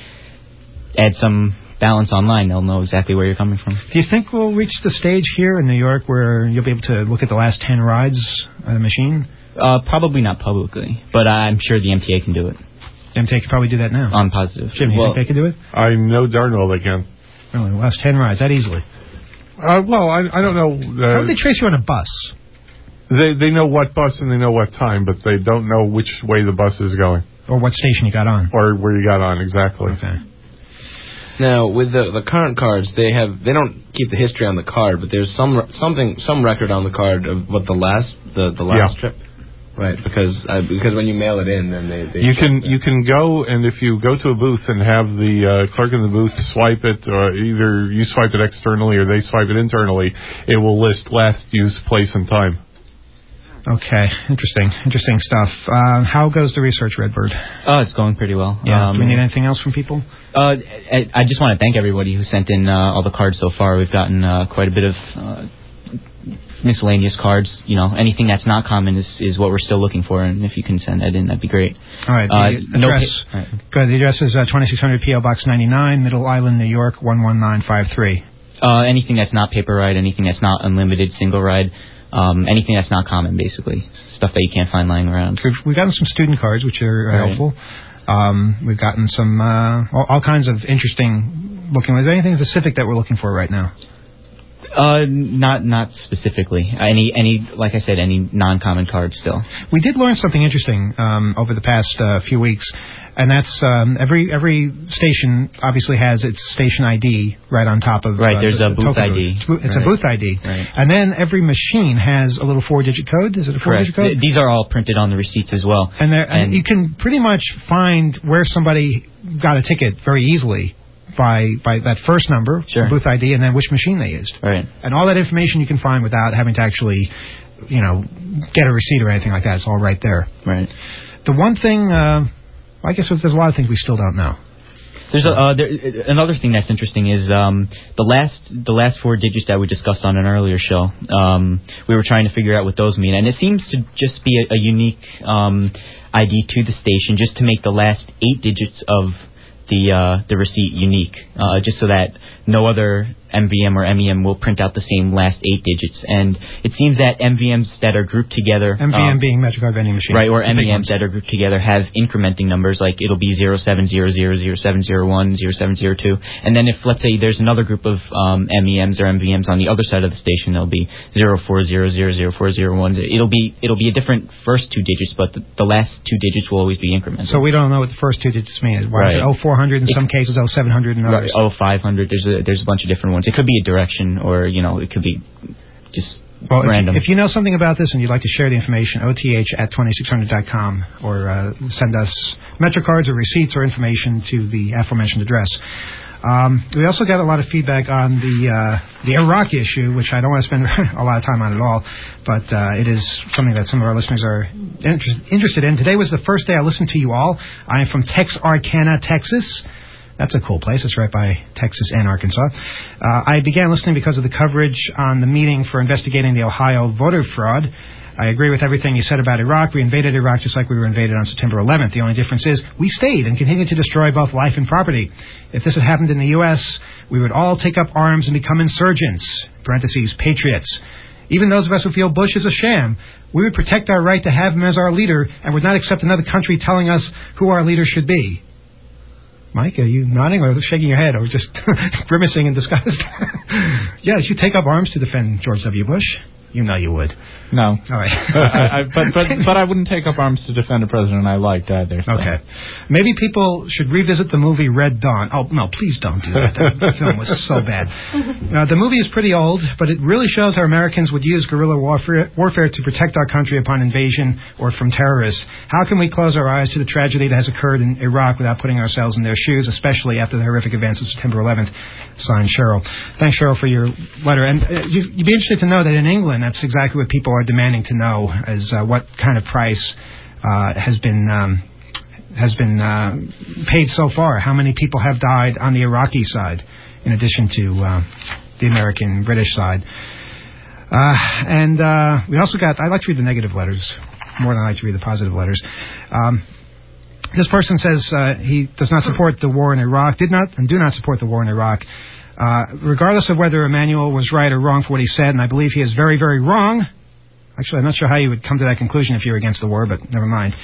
add some balance online, they'll know exactly where you're coming from. Do you think we'll reach the stage here in New York where you'll be able to look at the last 10 rides on a machine? Probably not publicly, but I'm sure the MTA can do it. The MTA could probably do that now. I'm positive. Jim, you think they could do it? I know darn well they can. Really, the last 10 rides, that easily? Well, I don't know. How do they trace you on a bus? They know what bus and they know what time, but they don't know which way the bus is going. Or what station you got on. Or where you got on, exactly. Okay. Now, with the current cards, they don't keep the history on the card, but there's some record on the card of what the last trip. Right, because when you mail it in, then they you can go, and if you go to a booth and have the clerk in the booth swipe it, or either you swipe it externally or they swipe it internally, it will list last use, place, and time. Okay, interesting stuff. How goes the research, Redbird? It's going pretty well. Yeah. Do we need anything else from people? I just want to thank everybody who sent in all the cards so far. We've gotten quite a bit of miscellaneous cards. Anything that's not common is what we're still looking for, and if you can send that in, that'd be great. All right. The address. Good. The address is 2600 P.O. Box 99, Middle Island, New York 11953. Anything that's not paper ride, anything that's not unlimited single ride. Anything that's not common, basically. Stuff that you can't find lying around. We've gotten some student cards, which are helpful. We've gotten some all kinds of interesting looking. Is there anything specific that we're looking for right now? Not specifically. Any like I said, any non-common cards still. We did learn something interesting over the past few weeks, and that's every station obviously has its station ID right on top of. Right, there's a booth ID. It's a booth ID, right. And then every machine has a little 4-digit code. Is it a 4-digit code? These are all printed on the receipts as well. And you can pretty much find where somebody got a ticket very easily. By that first number, sure. Booth ID, and then which machine they used. Right. And all that information you can find without having to actually, get a receipt or anything like that. It's all right there. Right. The one thing, I guess there's a lot of things we still don't know. There's another thing that's interesting is the last 4 digits that we discussed on an earlier show. We were trying to figure out what those mean, and it seems to just be a unique ID to the station, just to make the last 8 digits of the receipt unique, just so that no other MVM or MEM will print out the same last 8 digits. And it seems that MVMs that are grouped together... MVM being MetroCard vending machine. Right, or MEMs that are grouped together have incrementing numbers, like it'll be 0700, 0701, 0702. And then if, let's say, there's another group of MEMs or MVMs on the other side of the station, there'll be 0400, 0401. It'll be a different first 2 digits, but the last 2 digits will always be incremented. So we don't know what the first 2 digits mean. Why is it 0400 in some cases, 0700 in others? Right, 0500. There's a bunch of different ones. It could be a direction, or it could be just random. If you know something about this and you'd like to share the information, oth@2600.com, or send us MetroCards or receipts or information to the aforementioned address. We also got a lot of feedback on the Iraq issue, which I don't want to spend a lot of time on at all, but it is something that some of our listeners are interested in. Today was the first day I listened to you all. I am from Texarkana, Texas. That's a cool place. It's right by Texas and Arkansas. I began listening because of the coverage on the meeting for investigating the Ohio voter fraud. I agree with everything you said about Iraq. We invaded Iraq just like we were invaded on September 11th. The only difference is we stayed and continued to destroy both life and property. If this had happened in the U.S., we would all take up arms and become insurgents, parentheses, patriots. Even those of us who feel Bush is a sham, we would protect our right to have him as our leader and would not accept another country telling us who our leader should be. Mike, are you nodding or shaking your head or just grimacing in disgust? Yes, you take up arms to defend George W. Bush. You know you would. No. All right. but I wouldn't take up arms to defend a president I liked either. So. Okay. Maybe people should revisit the movie Red Dawn. Oh, no, please don't do that. That film was so bad. The movie is pretty old, but it really shows how Americans would use guerrilla warfare to protect our country upon invasion or from terrorists. How can we close our eyes to the tragedy that has occurred in Iraq without putting ourselves in their shoes, especially after the horrific events of September 11th? Signed, Cheryl. Thanks, Cheryl, for your letter. And you'd be interested to know that in England, that's exactly what people are demanding to know, is what kind of price has been paid so far. How many people have died on the Iraqi side, in addition to the American, British side. And we also got, I like to read the negative letters more than I like to read the positive letters. This person says he does not support the war in Iraq, do not support the war in Iraq. Regardless of whether Emmanuel was right or wrong for what he said, and I believe he is very, very wrong. Actually, I'm not sure how you would come to that conclusion if you were against the war, but never mind.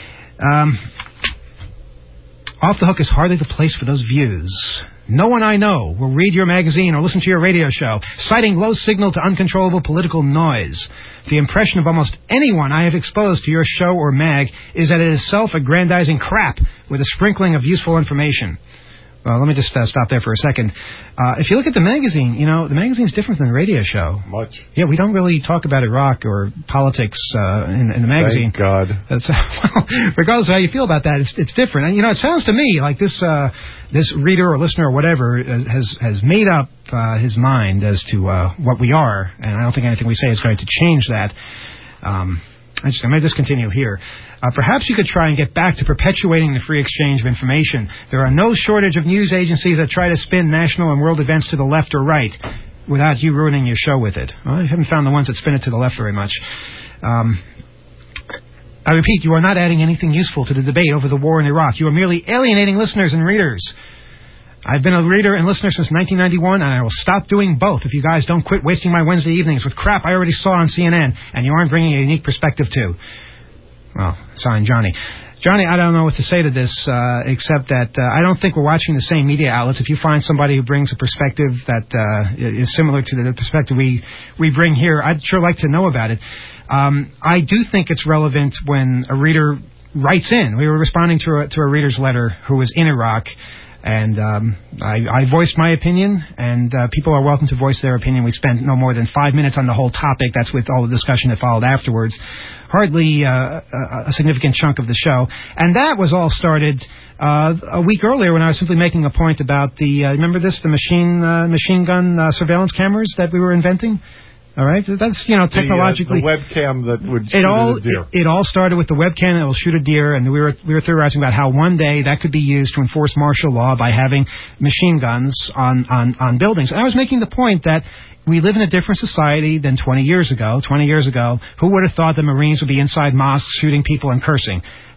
Off the Hook is hardly the place for those views. No one I know will read your magazine or listen to your radio show, citing low signal to uncontrollable political noise. The impression of almost anyone I have exposed to your show or mag is that it is self-aggrandizing crap with a sprinkling of useful information. Well, let me just stop there for a second. If you look at the magazine, the magazine's different than the radio show. Much. Yeah, we don't really talk about Iraq or politics in the magazine. Thank God. Regardless of how you feel about that, it's different. And, it sounds to me like this reader or listener or whatever has made up his mind as to what we are, and I don't think anything we say is going to change that. I may just continue here. Perhaps you could try and get back to perpetuating the free exchange of information. There are no shortage of news agencies that try to spin national and world events to the left or right without you ruining your show with it. Well, I haven't found the ones that spin it to the left very much. I repeat, you are not adding anything useful to the debate over the war in Iraq. You are merely alienating listeners and readers. I've been a reader and listener since 1991, and I will stop doing both if you guys don't quit wasting my Wednesday evenings with crap I already saw on CNN and you aren't bringing a unique perspective to. Well, signed, Johnny. Johnny, I don't know what to say to this, except that I don't think we're watching the same media outlets. If you find somebody who brings a perspective that is similar to the perspective we bring here, I'd sure like to know about it. I do think it's relevant when a reader writes in. We were responding to a reader's letter who was in Iraq, and I voiced my opinion, and people are welcome to voice their opinion. We spent no more than 5 minutes on the whole topic. That's with all the discussion that followed afterwards. Hardly a significant chunk of the show. And that was all started a week earlier when I was simply making a point about remember this, the machine gun surveillance cameras that we were inventing? All right, that's technologically the webcam that would shoot a deer. It all started with the webcam that will shoot a deer, and we were theorizing about how one day that could be used to enforce martial law by having machine guns on buildings. And I was making the point that we live in a different society than 20 years ago. 20 years ago, who would have thought the Marines would be inside mosques shooting people and cursing?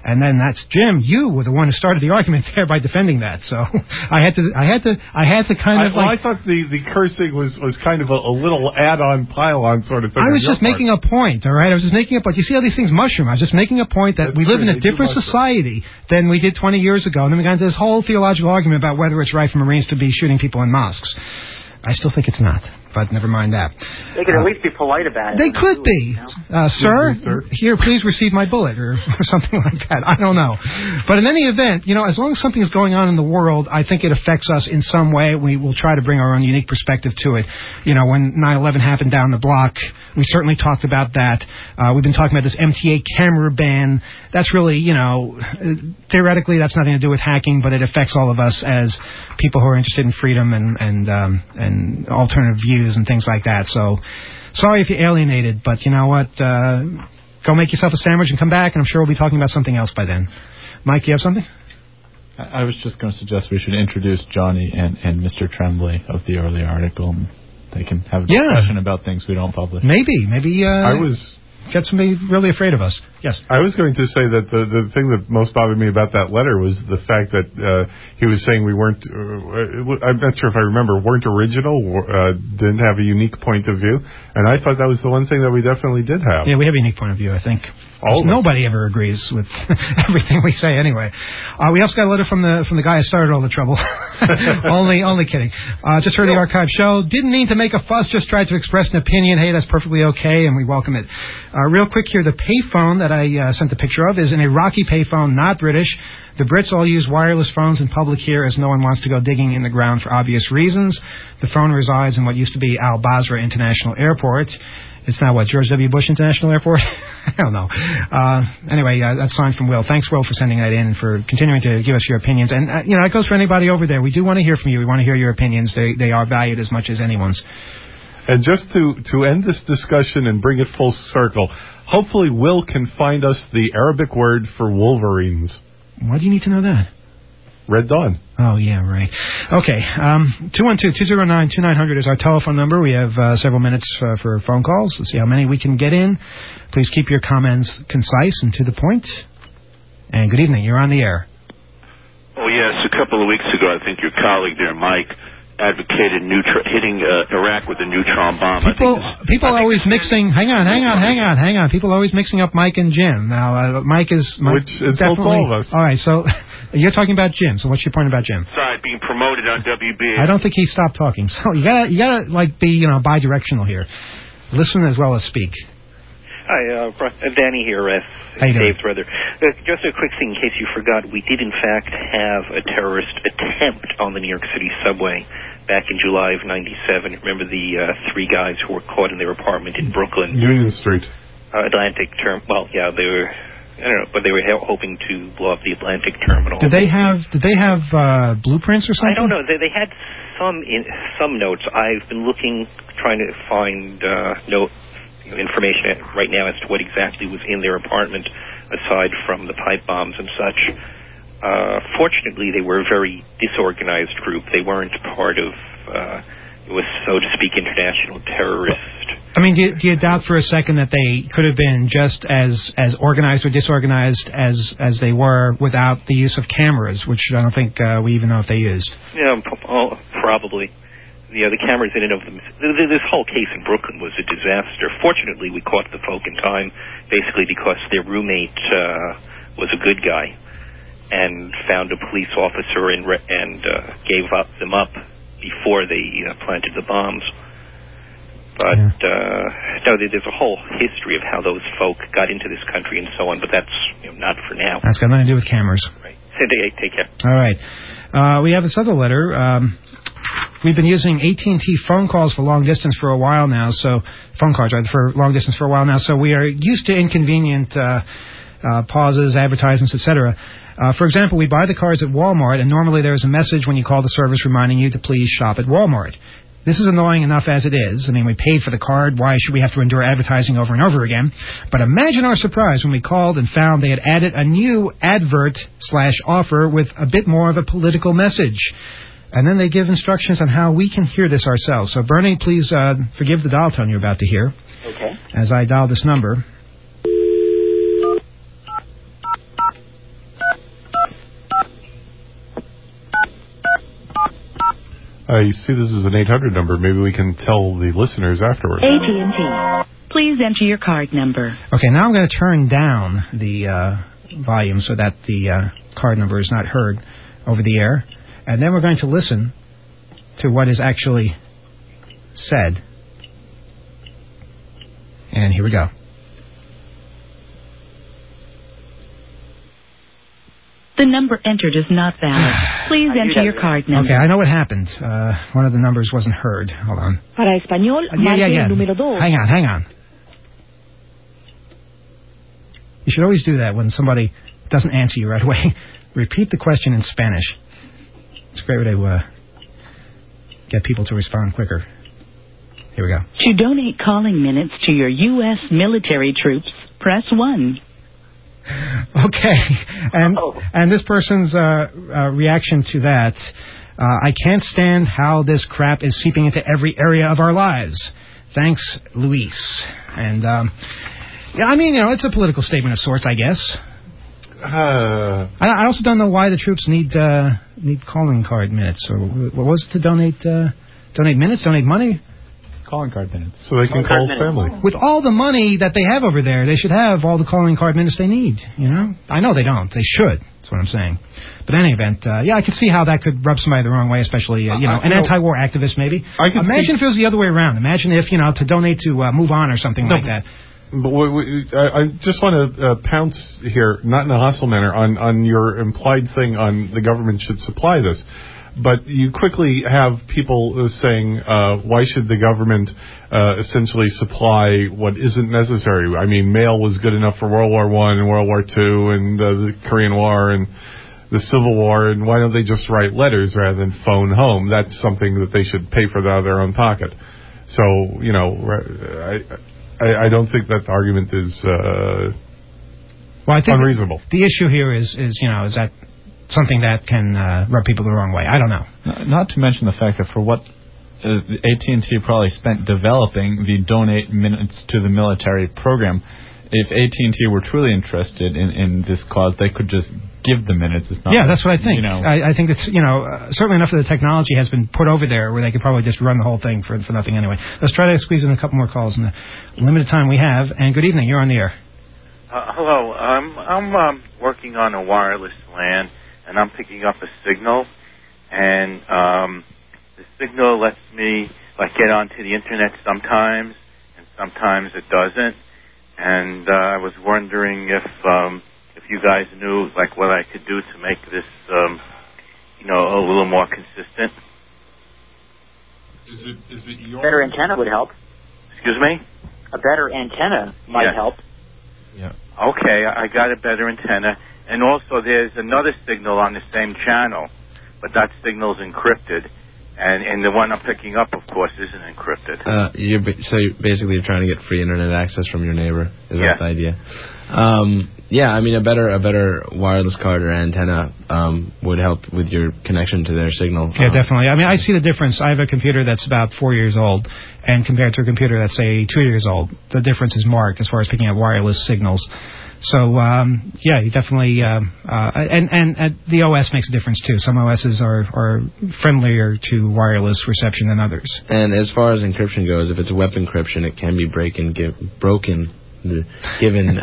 And then that's Jim. You were the one who started the argument there by defending that. So I had to kind of I thought the cursing was kind of a little add-on, pile-on sort of thing. I was just making a point, all right? I was just making a point. You see how these things mushroom? I was just making a point that we live in a different society than we did 20 years ago. And then we got into this whole theological argument about whether it's right for Marines to be shooting people in mosques. I still think it's not. But never mind that. They could at least be polite about it. They could be. Sir, here, please receive my bullet, or something like that. I don't know. But in any event, as long as something is going on in the world, I think it affects us in some way. We will try to bring our own unique perspective to it. When 9/11 happened down the block, we certainly talked about that. We've been talking about this MTA camera ban. That's really, theoretically, that's nothing to do with hacking, but it affects all of us as people who are interested in freedom and alternative views and things like that. So, sorry if you're alienated, but you know what? Go make yourself a sandwich and come back, and I'm sure we'll be talking about something else by then. Mike, you have something? I was just going to suggest we should introduce Johnny and Mr. Tremblay of the early article. They can have a discussion about things we don't publish. Maybe. I was get somebody really afraid of us. Yes. I was going to say that the thing that most bothered me about that letter was the fact that he was saying we weren't, I'm not sure if I remember, weren't original, didn't have a unique point of view. And I thought that was the one thing that we definitely did have. Yeah, we have a unique point of view, I think. Nobody ever agrees with everything we say anyway. We also got a letter from the guy who started all the trouble. only kidding. Just heard the archive show. Didn't mean to make a fuss, just tried to express an opinion. Hey, that's perfectly okay, and we welcome it. Real quick here, the payphone that I sent a picture of is an Iraqi payphone, not British. The Brits all use wireless phones in public here as no one wants to go digging in the ground for obvious reasons. The phone resides in what used to be Al Basra International Airport. It's now, George W. Bush International Airport? I don't know. Anyway, that's signed from Will. Thanks, Will, for sending that in and for continuing to give us your opinions. And, it goes for anybody over there. We do want to hear from you. We want to hear your opinions. They are valued as much as anyone's. And just to end this discussion and bring it full circle, hopefully Will can find us the Arabic word for wolverines. Why do you need to know that? Red Dawn. Oh, yeah, right. Okay, 212-209-2900 is our telephone number. We have several minutes for phone calls. Let's see how many we can get in. Please keep your comments concise and to the point. And good evening. You're on the air. Oh, yes. A couple of weeks ago, I think your colleague there, Mike, advocated hitting Iraq with a neutron bomb. People are always mixing. Hang on. People are always mixing up Mike and Jim. Now, Mike is which insults all of us. All right, so you're talking about Jim. So what's your point about Jim? Sorry, being promoted on WB. I don't think he stopped talking. So you gotta be bi-directional here. Listen as well as speak. Hi, Danny here, Dave Threather. Just a quick thing in case you forgot, we did in fact have a terrorist attempt on the New York City subway back in July of '97. Remember the three guys who were caught in their apartment in Brooklyn? Union Street. Atlantic Terminal. Well, yeah, they were. I don't know, but they were hoping to blow up the Atlantic Terminal. Did they have blueprints or something? I don't know. They had some notes. I've been looking, trying to find information right now as to what exactly was in their apartment, aside from the pipe bombs and such. Fortunately, they were a very disorganized group. They weren't part of, it was, so to speak, international terrorist. I mean, do you doubt for a second that they could have been just as organized or disorganized as they were without the use of cameras, which I don't think we even know if they used? Yeah, probably. The cameras in and of them. This whole case in Brooklyn was a disaster. Fortunately, we caught the folk in time, basically because their roommate was a good guy and found a police officer and gave them up before they planted the bombs. But there's a whole history of how those folk got into this country and so on, but that's not for now. That's got nothing to do with cameras. Right. Take care. All right. We have this other letter. We've been using AT&T phone calls for long distance for a while now, so phone cards for long distance for a while now. So we are used to inconvenient pauses, advertisements, etc. For example, we buy the cards at Walmart, and normally there is a message when you call the service reminding you to please shop at Walmart. This is annoying enough as it is. I mean, we paid for the card. Why should we have to endure advertising over and over again? But imagine our surprise when we called and found they had added a new advert/offer with a bit more of a political message. And then they give instructions on how we can hear this ourselves. So, Bernie, please forgive the dial tone you're about to hear. Okay. As I dial this number. I see this is an 800 number. Maybe we can tell the listeners afterwards. AT&T. Please enter your card number. Okay, now I'm going to turn down the volume so that the card number is not heard over the air. And then we're going to listen to what is actually said. And here we go. The number entered is not valid. Please enter your card number. Okay, I know what happened. One of the numbers wasn't heard. Hold on. Para español, yeah. el número 2. Hang on. You should always do that when somebody doesn't answer you right away. Repeat the question in Spanish. It's a great way to get people to respond quicker. Here we go. To donate calling minutes to your U.S. military troops, press 1. Okay, and this person's reaction to that, I can't stand how this crap is seeping into every area of our lives. Thanks, Luis. And, yeah, I mean, it's a political statement of sorts, I guess. I also don't know why the troops need calling card minutes. Or what was it to donate minutes, donate money? Calling card minutes. So they can call family. With all the money that they have over there, they should have all the calling card minutes they need, I know they don't. They should. That's what I'm saying. But in any event, yeah, I could see how that could rub somebody the wrong way, especially, an anti-war activist maybe. Imagine if it was the other way around. Imagine if, to donate to Move On or something like that. But I just want to pounce here, not in a hostile manner, on your implied thing on the government should supply this. But you quickly have people saying, why should the government essentially supply what isn't necessary? I mean, mail was good enough for World War I and World War II and the Korean War and the Civil War, and why don't they just write letters rather than phone home? That's something that they should pay for out of their own pocket. So, I don't think that argument is I think unreasonable. The issue here is that something that can rub people the wrong way. I don't know. Not to mention the fact that for what AT&T probably spent developing the donate minutes to the military program, if AT&T were truly interested in this cause, they could just give the minutes. It's not that's what I think. I think it's, certainly enough of the technology has been put over there where they could probably just run the whole thing for nothing anyway. Let's try to squeeze in a couple more calls in the limited time we have. And good evening. You're on the air. Hello. I'm working on a wireless LAN, and I'm picking up a signal, and the signal lets me get onto the internet sometimes, and sometimes it doesn't. And I was wondering if you guys knew what I could do to make this a little more consistent. Is it your better antenna would help? Excuse me? A better antenna might help. Yeah. Okay, I got a better antenna. And also there's another signal on the same channel, but that signal's encrypted. And the one I'm picking up, of course, isn't encrypted. So you're trying to get free internet access from your neighbor. Is that the idea? I mean, a better wireless card or antenna would help with your connection to their signal. Yeah, definitely. I mean, I see the difference. I have a computer that's about 4 years old, and compared to a computer that's, say, 2 years old, the difference is marked as far as picking up wireless signals. So, you definitely, and the OS makes a difference, too. Some OSs are friendlier to wireless reception than others. And as far as encryption goes, if it's web encryption, it can be broken, given,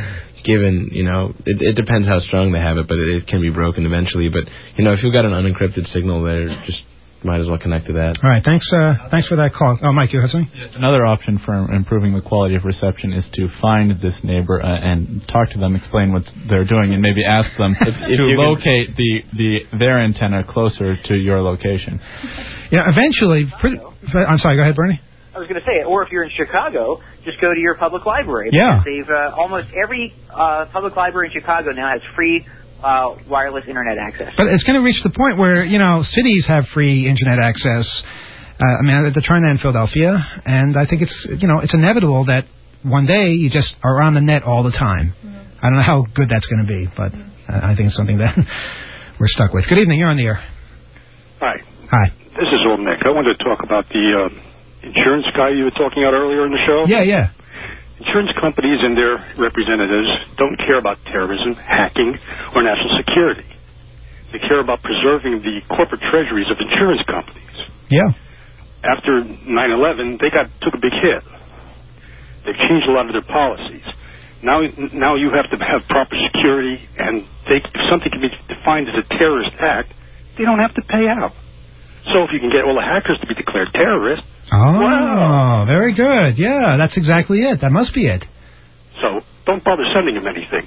it depends how strong they have it, but it can be broken eventually. But, if you've got an unencrypted signal there, just might as well connect to that. All right, thanks for that call. Oh, Mike, you have something? Yes. Another option for improving the quality of reception is to find this neighbor and talk to them, explain what they're doing, and maybe ask them to locate their antenna closer to your location. Yeah, eventually. I'm sorry. Go ahead, Bernie. I was going to say, or if you're in Chicago, just go to your public library. Yeah. They've almost every public library in Chicago now has free wireless internet access. But it's going to reach the point where, cities have free internet access. I mean, they're trying that in Philadelphia, and I think it's inevitable that one day you just are on the net all the time. Mm-hmm. I don't know how good that's going to be, but I think it's something that we're stuck with. Good evening. You're on the air. Hi. Hi. This is Old Nick. I wanted to talk about the insurance guy you were talking about earlier in the show. Yeah. Insurance companies and their representatives don't care about terrorism, hacking, or national security. They care about preserving the corporate treasuries of insurance companies. Yeah. After 9/11, they took a big hit. They've changed a lot of their policies. Now you have to have proper security, and if something can be defined as a terrorist act, they don't have to pay out. So if you can get all the hackers to be declared terrorists, wow, very good. Yeah, that's exactly it. That must be it. So don't bother sending them anything.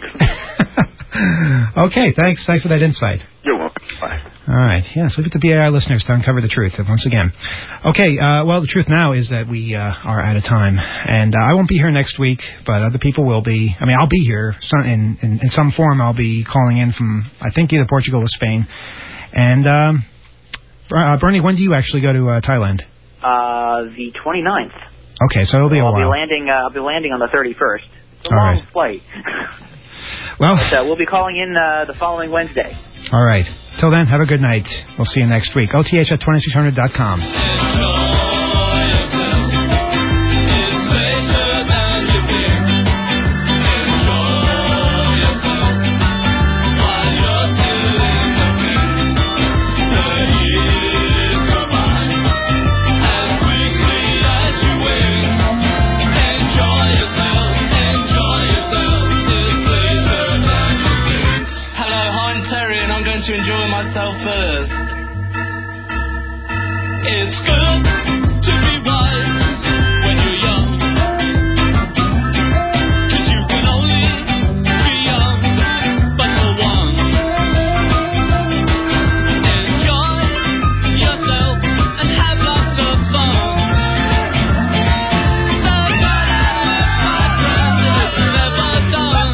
Okay, thanks for that insight. You're welcome. Bye. All right, yes, leave it to BAI listeners to uncover the truth once again. Okay, well, the truth now is that we are out of time, and I won't be here next week, but other people will be. I mean, I'll be here in some form. I'll be calling in from, I think, either Portugal or Spain. And, Bernie, when do you actually go to Thailand? The 29th. Okay, so it'll be a while. I'll be landing on the 31st. It's a long flight. Well, but, we'll be calling in the following Wednesday. All right. Till then, have a good night. We'll see you next week. OTH@2600.com. To enjoy myself first. It's good to be wise when you're young, 'cause you can only be young but for once. Enjoy yourself and have lots of fun. Somebody, my friend, is never done.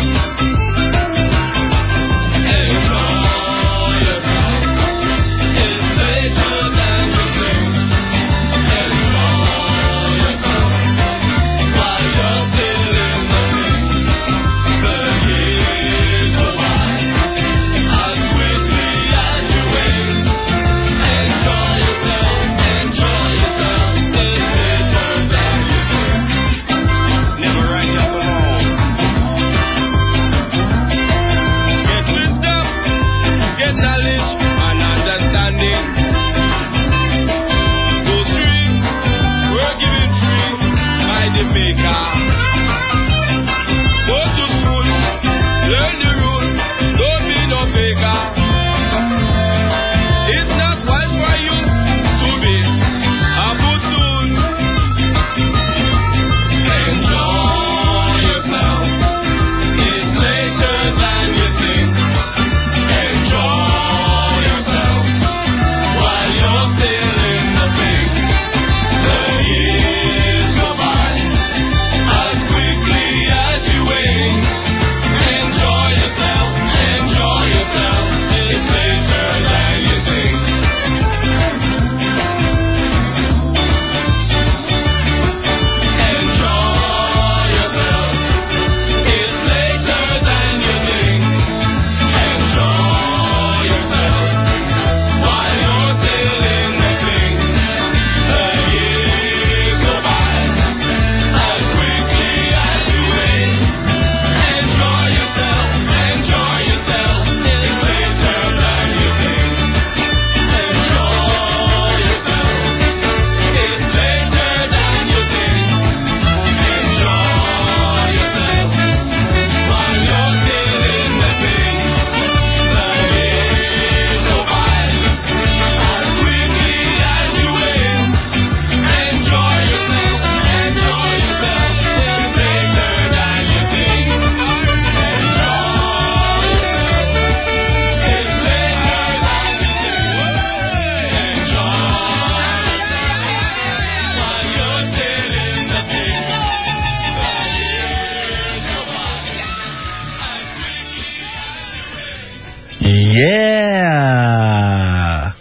Yeah.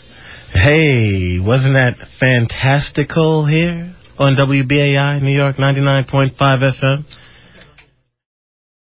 Hey, wasn't that fantastical here on WBAI New York 99.5 FM?